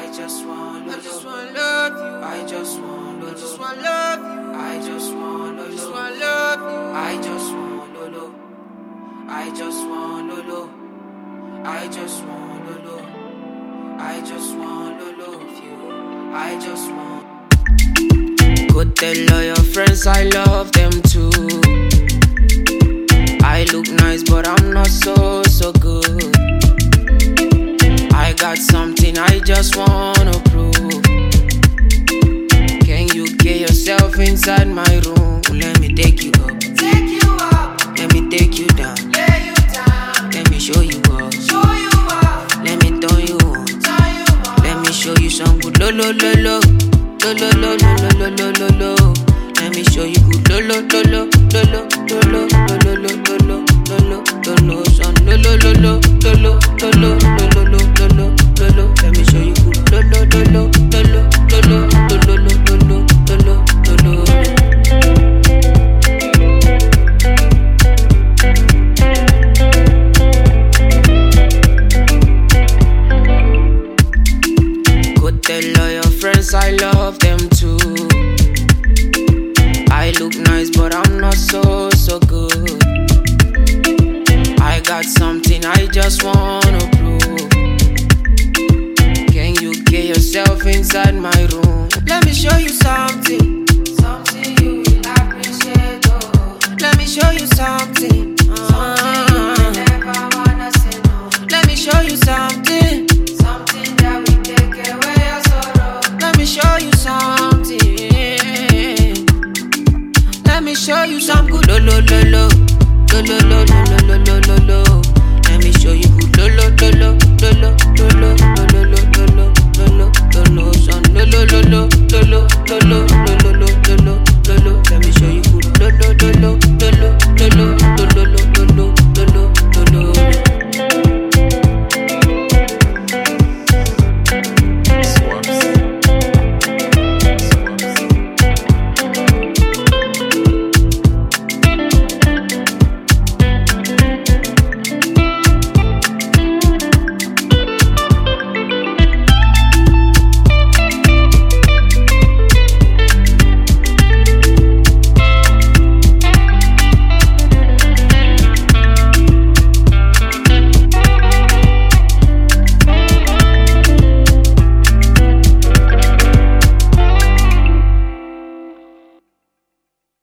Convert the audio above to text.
I just want love you. I just want love you. I just want love you. I just want love you. I just want love. I just want love. I just want love you. I just want. Go tell all your friends I love them too. I look nice, but I'm not so good. I got something I just wanna prove. Can you get yourself inside my room? Let me take you up. Take you up, Let me take you down. lay you down, Let me show you up. show you off, Let me turn you on. turn you on. Let me show you some good lo lo lo lo. Lo lo lo lo lo lo lo lo. Let me show you good lo lo lo lo lo lo lo lo lo lo lo lo lo lo lo son lo lo lo lo lo lo lo lo lo lo lo lo lo. Let me show you good lo lo lo lo lo lo lo lo lo lo lo lo lo. Go tell all your friends I love them too. I look nice, but I'm not so good. I got something I just wanna prove. Can you get yourself inside my room?